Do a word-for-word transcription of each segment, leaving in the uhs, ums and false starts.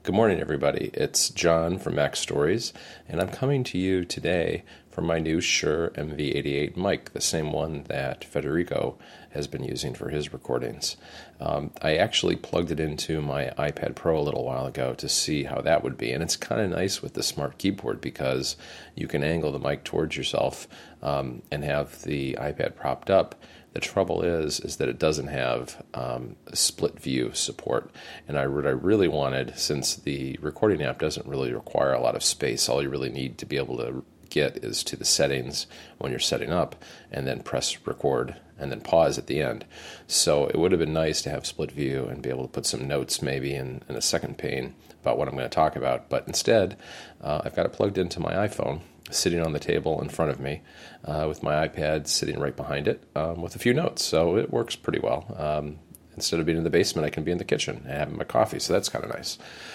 Good morning, everybody. It's John from Mac Stories, and I'm coming to you today from my new Shure M V eighty-eight mic, the same one that Federico has been using for his recordings. Um, I actually plugged it into my iPad Pro a little while ago to see how that would be, and it's kind of nice with the smart keyboard because you can angle the mic towards yourself um, and have the iPad propped up. The trouble is, is that it doesn't have um, split view support. And I, what I really wanted, since the recording app doesn't really require a lot of space, all you really need to be able to get is to the settings when you're setting up, and then press record, and then pause at the end. So it would have been nice to have split view and be able to put some notes maybe in, in a second pane about what I'm going to talk about. But instead, uh, I've got it plugged into my iPhone, sitting on the table in front of me, uh, with my iPad sitting right behind it, um, with a few notes. So it works pretty well. Um, instead of being in the basement, I can be in the kitchen and having my coffee. So that's kind of nice.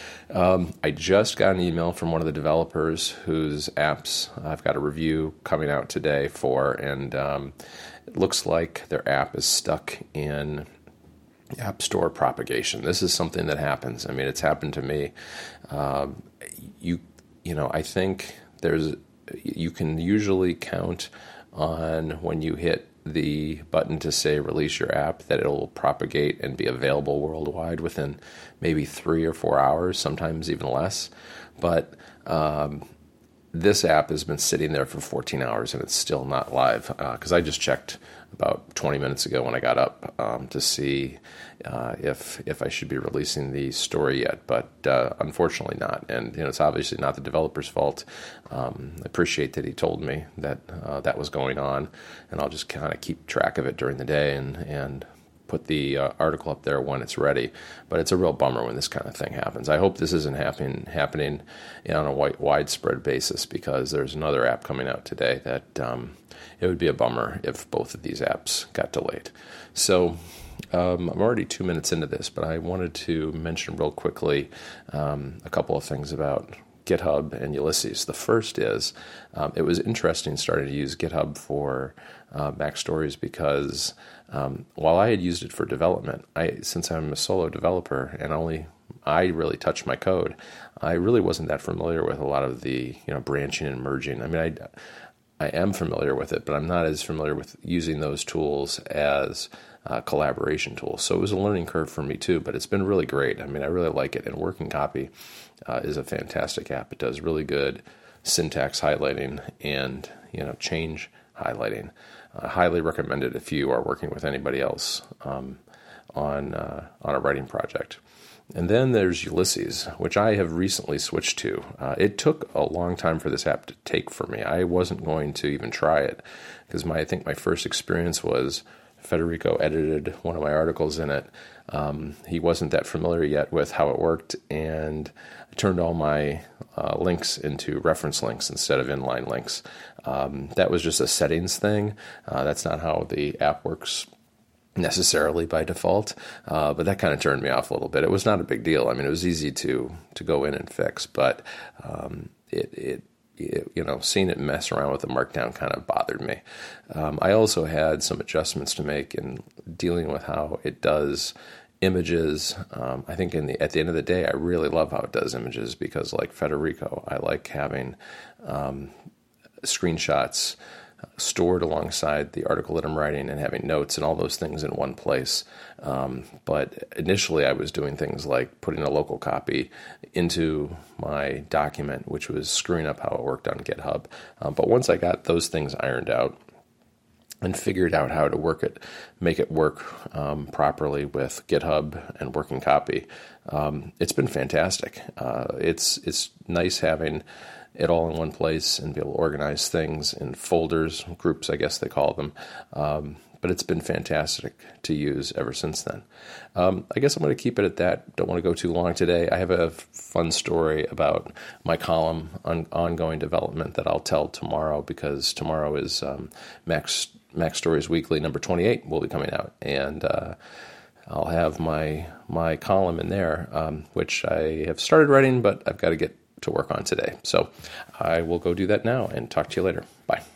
Um, I just got an email from one of the developers whose apps I've got a review coming out today for, and um, it looks like their app is stuck in App Store propagation. This is something that happens. I mean, it's happened to me. Um, you, you know, I think there's you can usually count on when you hit the button to say release your app that it'll propagate and be available worldwide within maybe three or four hours, sometimes even less. But um, this app has been sitting there for fourteen hours and it's still not live, because uh, I just checked about twenty minutes ago when I got up um, to see uh, if if I should be releasing the story yet, but uh, unfortunately not. And you know, it's obviously not the developer's fault. Um, I appreciate that he told me that uh, that was going on, and I'll just kind of keep track of it during the day and and put the uh, article up there when it's ready. But it's a real bummer when this kind of thing happens. I hope this isn't happen, happening you know, on a wide, widespread basis, because there's another app coming out today that um, it would be a bummer if both of these apps got delayed. So um, I'm already two minutes into this, but I wanted to mention real quickly um, a couple of things about GitHub and Ulysses. The first is um, it was interesting starting to use GitHub for uh, Mac Stories because um, while I had used it for development, I since I'm a solo developer and only I really touch my code, I really wasn't that familiar with a lot of the you know branching and merging. I mean, I I am familiar with it, but I'm not as familiar with using those tools as uh, collaboration tools. So it was a learning curve for me too, but it's been really great. I mean, I really like it. And Working Copy uh, is a fantastic app. It does really good syntax highlighting and you know change highlighting. I highly recommend it if you are working with anybody else um, on uh, on a writing project. And then there's Ulysses, which I have recently switched to. Uh, it took a long time for this app to take for me. I wasn't going to even try it because my I think my first experience was Federico edited one of my articles in it. Um, he wasn't that familiar yet with how it worked, and I turned all my uh, links into reference links instead of inline links. Um, that was just a settings thing. Uh, that's not how the app works necessarily by default, uh, but that kind of turned me off a little bit. It was not a big deal. I mean, it was easy to to go in and fix, but um, it, it, it you know seeing it mess around with the markdown kind of bothered me. Um, I also had some adjustments to make in dealing with how it does images. Um, I think in the at the end of the day, I really love how it does images because, like Federico, I like having um, screenshots stored alongside the article that I'm writing and having notes and all those things in one place. Um, but initially I was doing things like putting a local copy into my document, which was screwing up how it worked on GitHub. Um, but once I got those things ironed out and figured out how to work it, make it work um, properly with GitHub and Working Copy, um, it's been fantastic. Uh, it's it's nice having it all in one place and be able to organize things in folders, groups, I guess they call them. Um, but it's been fantastic to use ever since then. Um, I guess I'm going to keep it at that. Don't want to go too long today. I have a fun story about my column on ongoing development that I'll tell tomorrow, because tomorrow is um, Mac, Mac Stories Weekly number twenty-eight will be coming out. And uh, I'll have my my column in there, um, which I have started writing, but I've got to get to work on today. So I will go do that now and talk to you later. Bye.